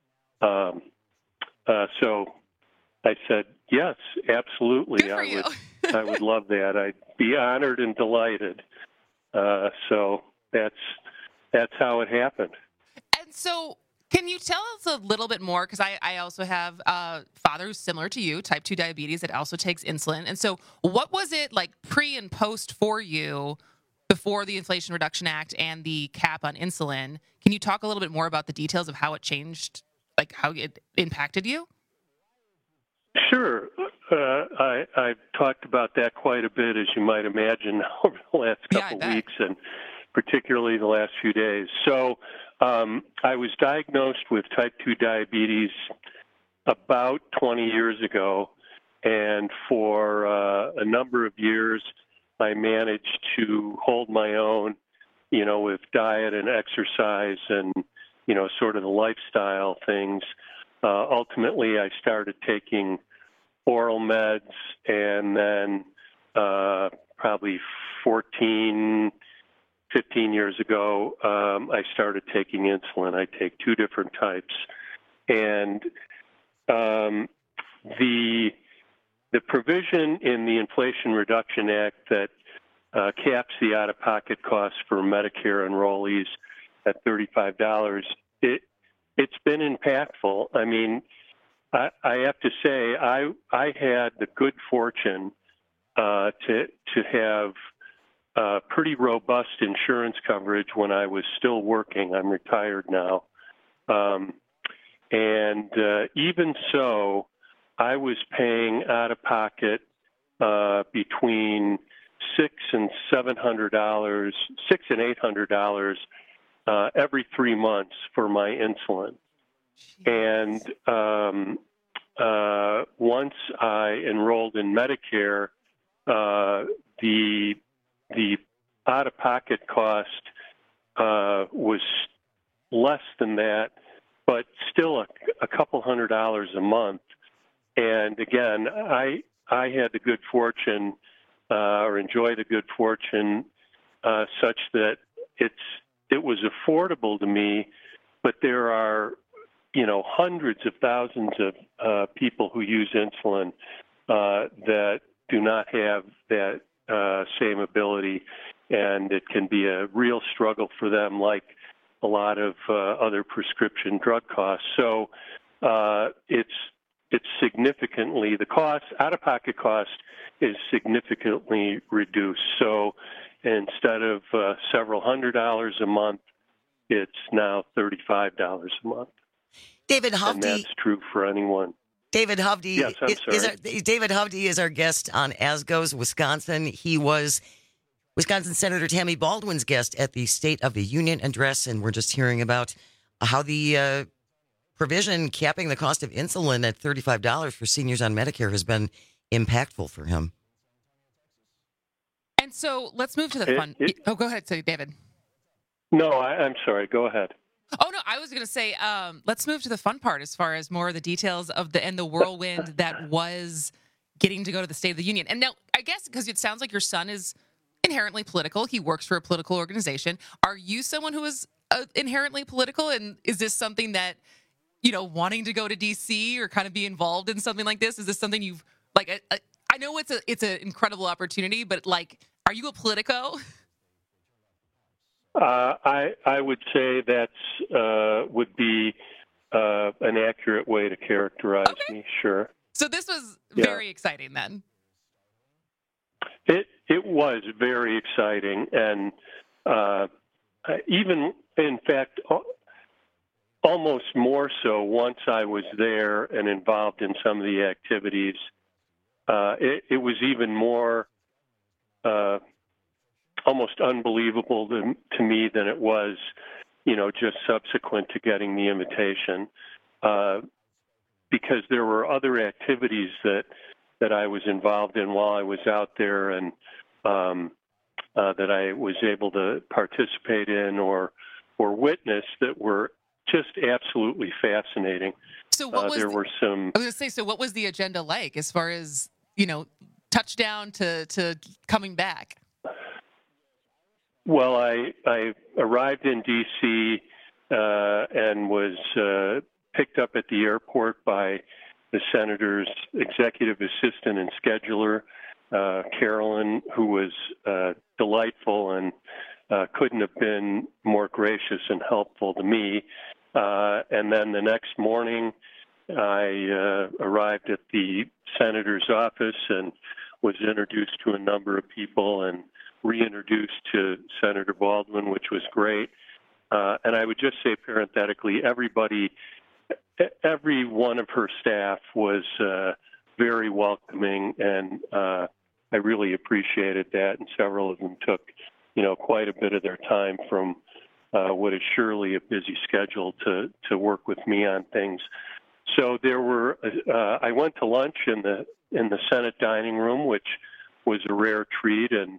So I said, yes, absolutely. I would love that. I'd be honored and delighted. So that's how it happened. And so can you tell us a little bit more? Because I also have a father who's similar to you, type 2 diabetes, that also takes insulin. And so what was it like pre and post for you before the Inflation Reduction Act and the cap on insulin? Can you talk a little bit more about the details of how it changed, like how it impacted you? Sure. I've talked about that quite a bit, as you might imagine, over the last couple of weeks, and particularly the last few days. So I was diagnosed with type 2 diabetes about 20 years ago, and for a number of years, I managed to hold my own, with diet and exercise and, sort of the lifestyle things. Ultimately, I started taking oral meds, and then probably 15 years ago, I started taking insulin. I take 2 different types. And the provision in the Inflation Reduction Act that caps the out-of-pocket costs for Medicare enrollees at $35, it's been impactful. I mean, I have to say, I had the good fortune to have pretty robust insurance coverage when I was still working. I'm retired now. And even so, I was paying out of pocket between $600 and $800 every 3 months for my insulin. And once I enrolled in Medicare, the out-of-pocket cost was less than that, but still a couple $100 a month. And again, I had the good fortune, or enjoy the good fortune, such that it was affordable to me. But there are, hundreds of thousands of people who use insulin that do not have that same ability, and it can be a real struggle for them, like a lot of other prescription drug costs. So it's significantly, the cost, out-of-pocket cost is significantly reduced. So instead of several $100s a month, it's now $35 a month. David Hovde. And that's true for anyone. David Hovde, yes, David Hovde is our guest on As Goes Wisconsin. He was Wisconsin Senator Tammy Baldwin's guest at the State of the Union address, and we're just hearing about how the provision capping the cost of insulin at $35 for seniors on Medicare has been impactful for him. And so let's move to the fun. Go ahead, David. No, I'm sorry. Go ahead. Oh, no, I was going to say, let's move to the fun part as far as more of the details of the whirlwind that was getting to go to the State of the Union. And now, I guess, because it sounds like your son is inherently political. He works for a political organization. Are you someone who is inherently political? And is this something that, wanting to go to D.C. or kind of be involved in something like this? Is this something you've, I know it's an incredible opportunity, but, are you a politico? I would say that's would be an accurate way to characterize me. Sure. So this was very exciting then. It was very exciting, and even in fact, almost more so once I was there and involved in some of the activities. It was even more. Almost unbelievable to me than it was, just subsequent to getting the invitation, because there were other activities that I was involved in while I was out there, and that I was able to participate in or witness that were just absolutely fascinating. So what was there were some? I was going to say, so what was the agenda like as far as touchdown to coming back? Well, I arrived in D.C. And was picked up at the airport by the senator's executive assistant and scheduler, Carolyn, who was delightful and couldn't have been more gracious and helpful to me. And then the next morning, I arrived at the senator's office and was introduced to a number of people and reintroduced to Senator Baldwin, which was great. And I would just say parenthetically, every one of her staff was very welcoming, and I really appreciated that. And several of them took, quite a bit of their time from what is surely a busy schedule to work with me on things. So there were. I went to lunch in the Senate dining room, which was a rare treat, and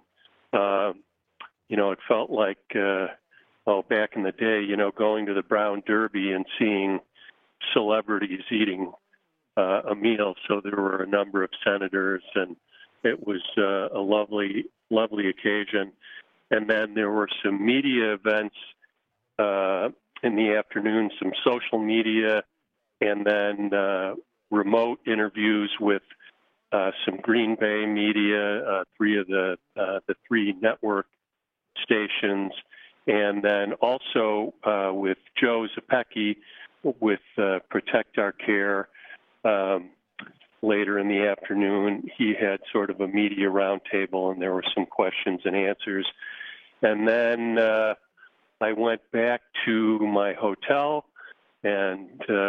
it felt like, back in the day, going to the Brown Derby and seeing celebrities eating a meal. So there were a number of senators, and it was a lovely, lovely occasion. And then there were some media events in the afternoon, some social media, and then remote interviews with some Green Bay media, three of the three network stations, and then also with Joe Zepecki with Protect Our Care. Later in the afternoon, he had sort of a media roundtable, and there were some questions and answers. And then I went back to my hotel and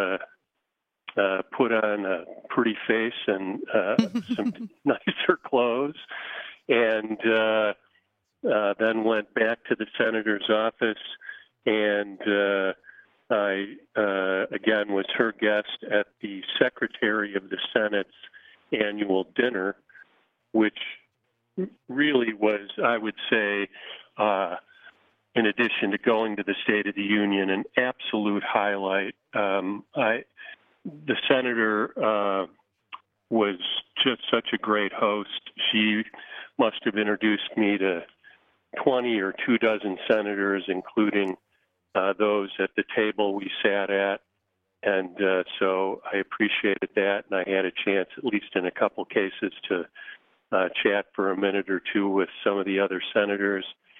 put on a pretty face and some nicer clothes, and then went back to the senator's office, and I, again, was her guest at the Secretary of the Senate's annual dinner, which really was, I would say, in addition to going to the State of the Union, an absolute highlight. The senator was just such a great host. She must have introduced me to 20 or 24 senators, including those at the table we sat at. And so I appreciated that, and I had a chance, at least in a couple cases, to chat for a minute or two with some of the other senators.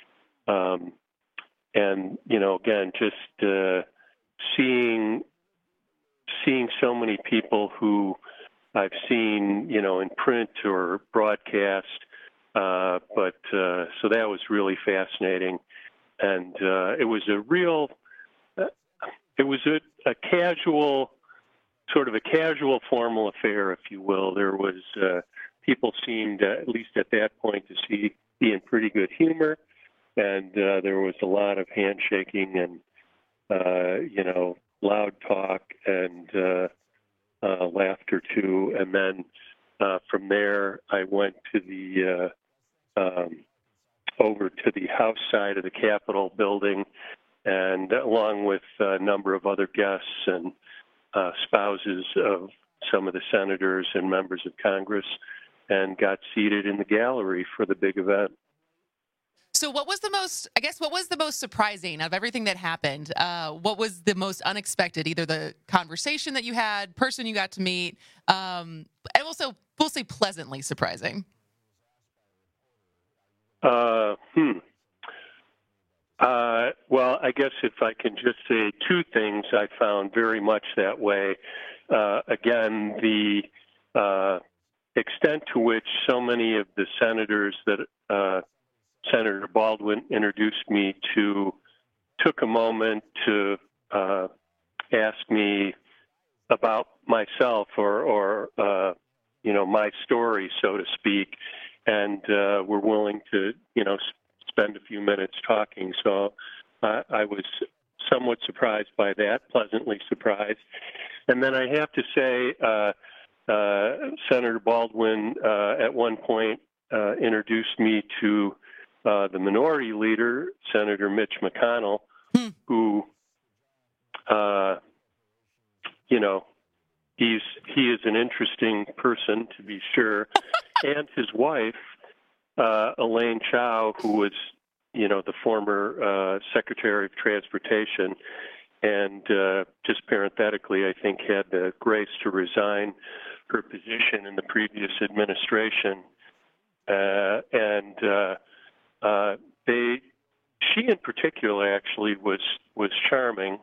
And, again, just seeing so many people who I've seen, in print or broadcast. But so that was really fascinating. And it was a casual, sort of a casual formal affair, if you will. There was, people seemed, at least at that point, to be in pretty good humor. And there was a lot of handshaking and, loud talk and laughter too. And then from there, I went to the over to the House side of the Capitol building, and along with a number of other guests and spouses of some of the senators and members of Congress, and got seated in the gallery for the big event. So what was the most surprising of everything that happened? What was the most unexpected, either the conversation that you had, person you got to meet, and also, we'll say pleasantly surprising? Well, I guess if I can just say two things I found very much that way. Again, the extent to which so many of the senators that Senator Baldwin introduced me to took a moment to ask me about myself or my story, so to speak, and were willing to, spend a few minutes talking. So I was somewhat surprised by that, pleasantly surprised. And then I have to say, Senator Baldwin at one point introduced me to the minority leader, Senator Mitch McConnell, who, he is an interesting person, to be sure, and his wife, Elaine Chao, who was, the former Secretary of Transportation, and just parenthetically, I think had the grace to resign her position in the previous administration. She in particular actually was charming.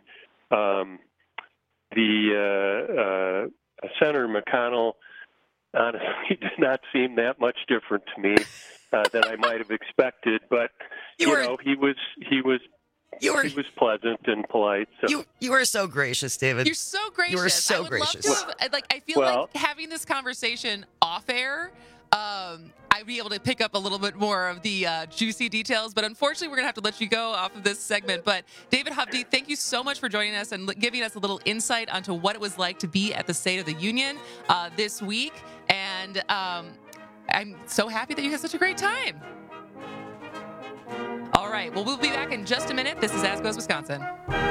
Senator McConnell honestly did not seem that much different to me than I might have expected, but he was pleasant and polite. So. You are so gracious, David. You're so gracious. You are so gracious. I feel like having this conversation off air, I'd be able to pick up a little bit more of the juicy details, but unfortunately, we're going to have to let you go off of this segment. But David Hovde, thank you so much for joining us and giving us a little insight onto what it was like to be at the State of the Union this week. And I'm so happy that you had such a great time. All right. Well, we'll be back in just a minute. This is As Goes Wisconsin.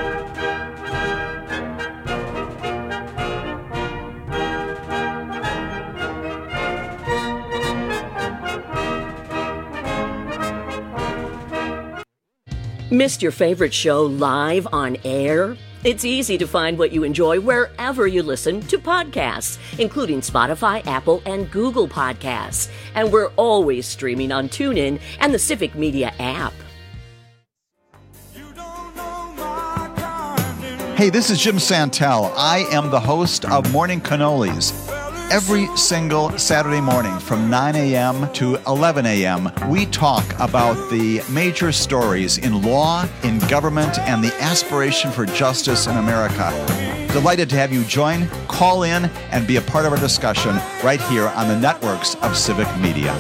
Missed your favorite show live on air? It's easy to find what you enjoy wherever you listen to podcasts, including Spotify, Apple, and Google Podcasts. And we're always streaming on TuneIn and the Civic Media app. Hey, this is Jim Santel. I am the host of Morning Cannolis. Every single Saturday morning from 9 a.m. to 11 a.m., we talk about the major stories in law, in government, and the aspiration for justice in America. Delighted to have you join, call in, and be a part of our discussion right here on the networks of Civic Media.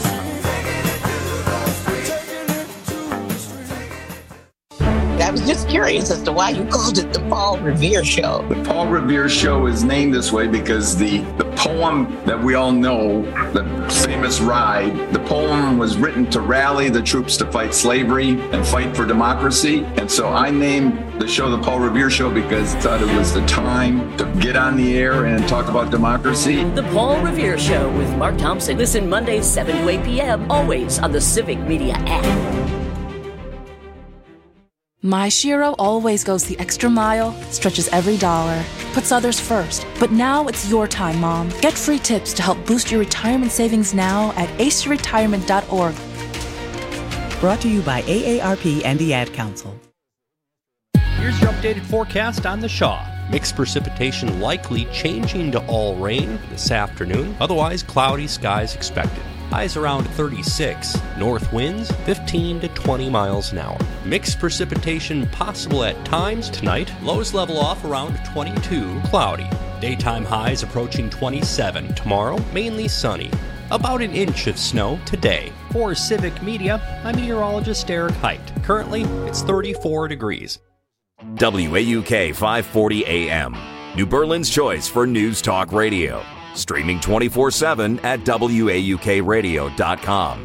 I was just curious as to why you called it the Paul Revere Show. The Paul Revere Show is named this way because the poem that we all know, the famous Ride, the poem was written to rally the troops to fight slavery and fight for democracy. And so I named the show the Paul Revere Show because I thought it was the time to get on the air and talk about democracy. The Paul Revere Show with Mark Thompson. Listen Mondays 7 to 8 p.m. always on the Civic Media app. My Shiro always goes the extra mile, stretches every dollar, puts others first. But now it's your time, Mom. Get free tips to help boost your retirement savings now at aceyourretirement.org. Brought to you by AARP and the Ad Council. Here's your updated forecast on the Shaw. Mixed precipitation likely changing to all rain this afternoon. Otherwise, cloudy skies expected. Highs around 36. North winds 15 to 20 miles an hour. Mixed precipitation possible at times tonight. Lows level off around 22. Cloudy. Daytime highs approaching 27. Tomorrow, mainly sunny. About an inch of snow today. For Civic Media, I'm meteorologist Eric Height. Currently, it's 34 degrees. WAUK 540 AM, New Berlin's choice for news talk radio. Streaming 24/7 at WAUKradio.com.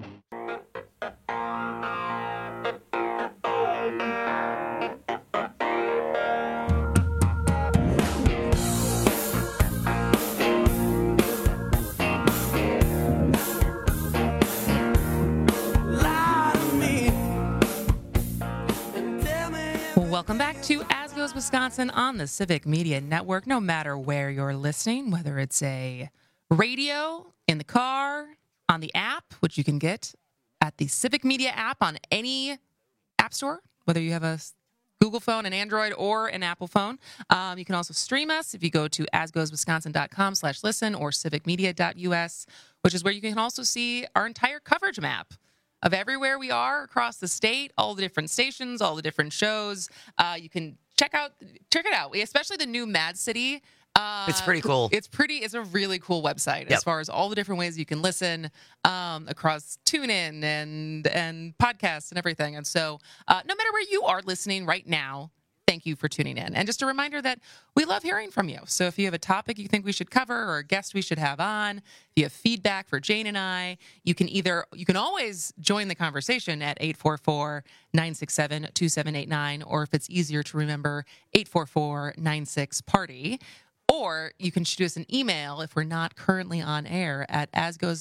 Welcome back to As Goes Wisconsin on the Civic Media Network. No matter where you're listening, whether it's a radio, in the car, on the app, which you can get at the Civic Media app on any app store, whether you have a Google phone, an Android, or an Apple phone. You can also stream us if you go to asgoeswisconsin.com/listen or civicmedia.us, which is where you can also see our entire coverage map of everywhere we are across the state, all the different stations, all the different shows. You can check it out, especially the new Mad City. It's pretty cool. It's a really cool website as far as all the different ways you can listen across TuneIn and podcasts and everything. And so no matter where you are listening right now, thank you for tuning in. And just a reminder that we love hearing from you. So if you have a topic you think we should cover or a guest we should have on, if you have feedback for Jane and I, you can always join the conversation at 844-967-2789, or if it's easier to remember, 844-96-PARTY. Or you can shoot us an email if we're not currently on air at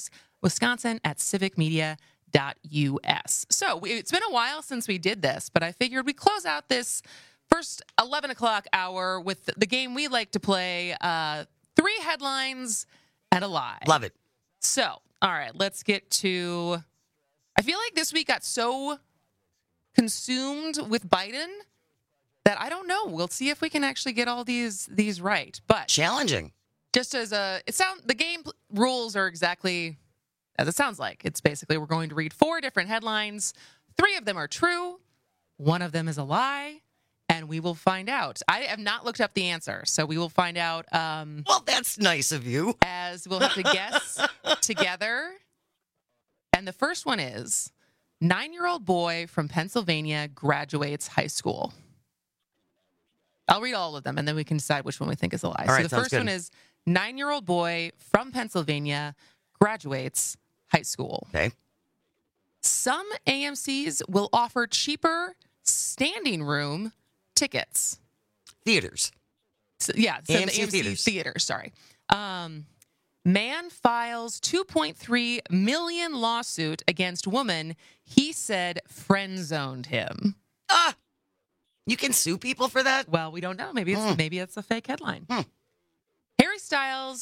asgoeswisconsin@civicmedia.us. So it's been a while since we did this, but I figured we'd close out this first 11 o'clock hour with the game we like to play, 3 headlines and a lie. Love it. So, all right, let's get to... I feel like this week got so consumed with Biden that I don't know. We'll see if we can actually get all these right. But challenging. Just as the game rules are exactly as it sounds like. It's basically we're going to read 4 different headlines. 3 of them are true. 1 of them is a lie. And we will find out. I have not looked up the answer, so we will find out. Well, that's nice of you. As we'll have to guess together. And the first one is 9-year-old boy from Pennsylvania graduates high school. I'll read all of them, and then we can decide which one we think is a lie. All right, so the first one is 9-year-old boy from Pennsylvania graduates high school. Okay. Some AMCs will offer cheaper standing room tickets. Theaters. So, yeah, so AMC theaters, sorry. Man files $2.3 million lawsuit against woman he said friend-zoned him. You can sue people for that? Well, we don't know. Maybe it's a fake headline. Harry Styles'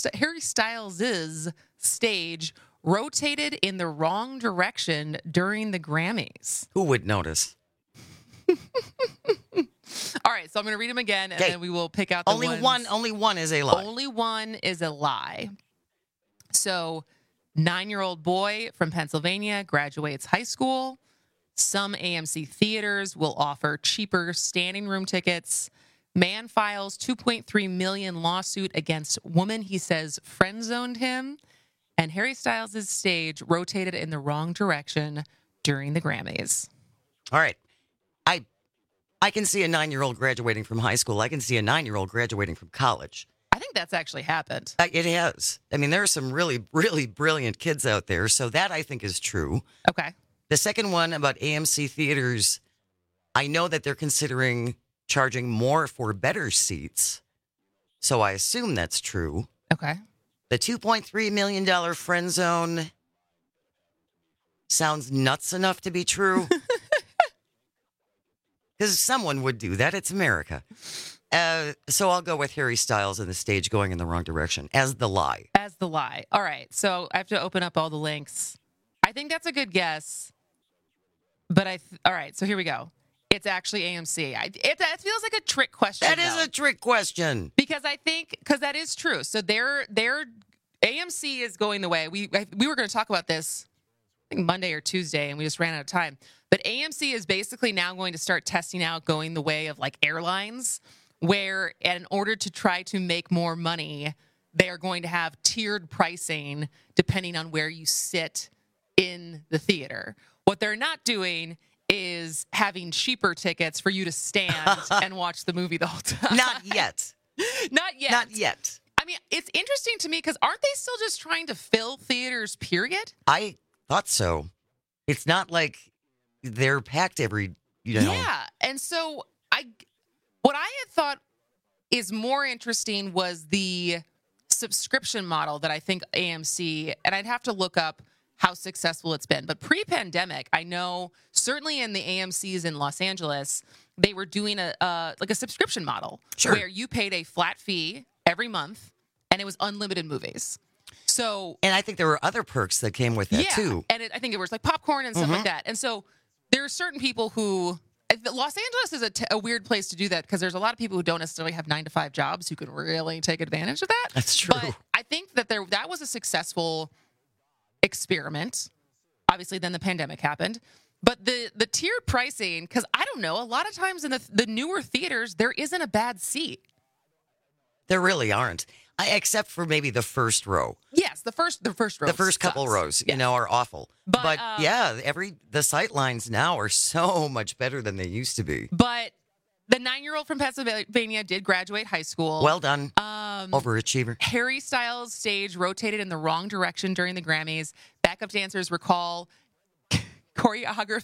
stage rotated in the wrong direction during the Grammys. Who would notice? All right, so I'm going to read them again, and then we will pick out the Only ones. one is a lie. Only one is a lie. So, 9-year-old boy from Pennsylvania graduates high school. Some AMC theaters will offer cheaper standing room tickets. Man files $2.3 million lawsuit against woman he says friend-zoned him. And Harry Styles' stage rotated in the wrong direction during the Grammys. All right. I can see a 9-year-old graduating from high school. I can see a 9-year-old graduating from college. I think that's actually happened. It has. I mean, there are some really, really brilliant kids out there. So that I think is true. Okay. The second one about AMC theaters, I know that they're considering charging more for better seats. So I assume that's true. Okay. The $2.3 million friend zone sounds nuts enough to be true. Because someone would do that. It's America. So I'll go with Harry Styles and the stage going in the wrong direction as the lie. As the lie. All right. So I have to open up all the links. I think that's a good guess. But all right. So here we go. It's actually AMC. That feels like a trick question. That is a trick question. Because that is true. So their AMC is going the way. We were going to talk about this, I think Monday or Tuesday, and we just ran out of time. But AMC is basically now going to start testing out going the way of like airlines, where in order to try to make more money, they are going to have tiered pricing depending on where you sit in the theater. What they're not doing is having cheaper tickets for you to stand and watch the movie the whole time. Not yet. Not yet. Not yet. I mean, it's interesting to me because aren't they still just trying to fill theaters, period? I thought so. It's not like they're packed every, Yeah. And so what I had thought is more interesting was the subscription model that I think AMC, and I'd have to look up how successful it's been. But pre-pandemic, I know certainly in the AMCs in Los Angeles, they were doing a subscription model where you paid a flat fee every month and it was unlimited movies. So, and I think there were other perks that came with that too. And I think it was like popcorn and stuff like that. And so there are certain people who, Los Angeles is a weird place to do that because there's a lot of people who don't necessarily have 9-to-5 jobs who can really take advantage of that. That's true. But I think that that was a successful experiment. Obviously, then the pandemic happened. But the tiered pricing, because I don't know, a lot of times in the newer theaters, there isn't a bad seat. There really aren't. Except for maybe the first row. Yes, the first row. The first couple rows, are awful. But the sight lines now are so much better than they used to be. But the 9-year-old from Pennsylvania did graduate high school. Well done. Overachiever. Harry Styles' stage rotated in the wrong direction during the Grammys. Backup dancers recall choreographic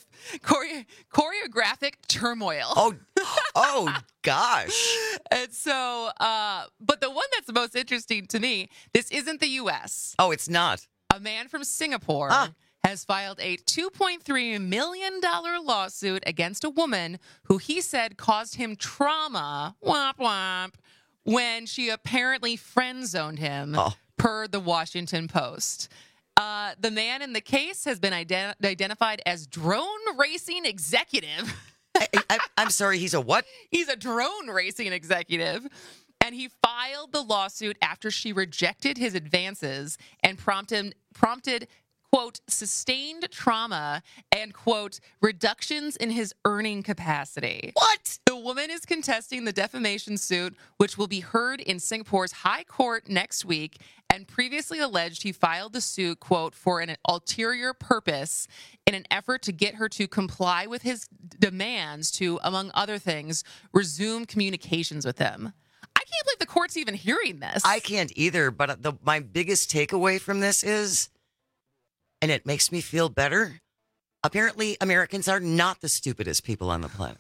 turmoil. Oh gosh. And so, but the one that's most interesting to me, this isn't the U.S. Oh, it's not. A man from Singapore has filed a $2.3 million lawsuit against a woman who he said caused him trauma, womp womp, when she apparently friend-zoned him, per the Washington Post. The man in the case has been identified as drone racing executive. I'm sorry, he's a what? He's a drone racing executive. And he filed the lawsuit after she rejected his advances and prompted, quote, sustained trauma and, quote, reductions in his earning capacity. What? The woman is contesting the defamation suit, which will be heard in Singapore's High Court next week, and previously alleged he filed the suit, quote, for an ulterior purpose in an effort to get her to comply with his demands to, among other things, resume communications with him. I can't believe the court's even hearing this. I can't either, but my biggest takeaway from this is, and it makes me feel better, apparently Americans are not the stupidest people on the planet.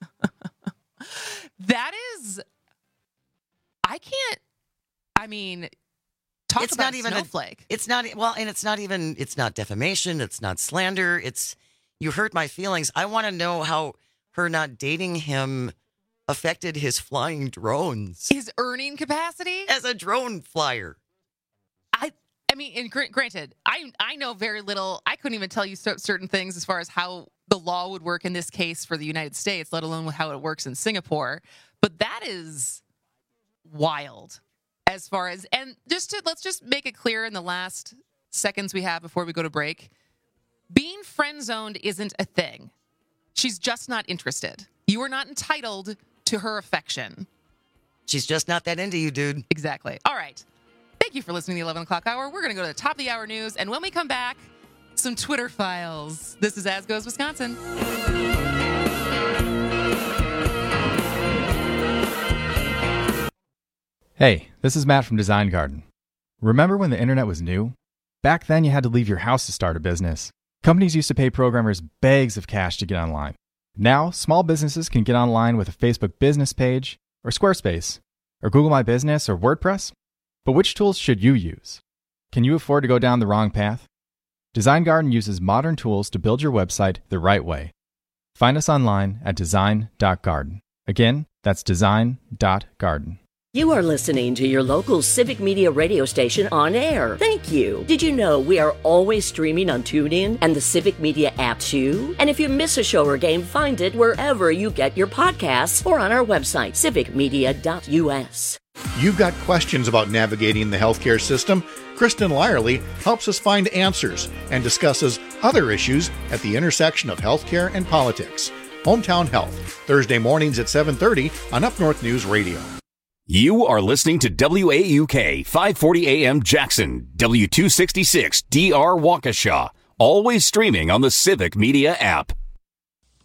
That is, talk it's about not even snowflake. It's not defamation. It's not slander. You hurt my feelings. I want to know how her not dating him affected his flying drones. His earning capacity? As a drone flyer. I mean, and granted, I know very little. I couldn't even tell you certain things as far as how the law would work in this case for the United States, let alone how it works in Singapore. But that is wild as far as, and let's just make it clear in the last seconds we have before we go to break. Being friend zoned isn't a thing. She's just not interested. You are not entitled to her affection. She's just not that into you, dude. Exactly. All right. Thank you for listening to the 11 o'clock hour. We're going to go to the top of the hour news. And when we come back, some Twitter files. This is As Goes Wisconsin. Hey, this is Matt from Design Garden. Remember when the internet was new? Back then, you had to leave your house to start a business. Companies used to pay programmers bags of cash to get online. Now, small businesses can get online with a Facebook business page, or Squarespace, or Google My Business, or WordPress. But which tools should you use? Can you afford to go down the wrong path? Design Garden uses modern tools to build your website the right way. Find us online at design.garden. Again, that's design.garden. You are listening to your local Civic Media radio station on air. Thank you. Did you know we are always streaming on TuneIn and the Civic Media app too? And if you miss a show or game, find it wherever you get your podcasts or on our website, civicmedia.us. You've got questions about navigating the healthcare system? Kristen Lyerly helps us find answers and discusses other issues at the intersection of healthcare and politics. Hometown Health, Thursday mornings at 7:30 on Up North News Radio. You are listening to WAUK 540 AM Jackson, W266 DR Waukesha, always streaming on the Civic Media app.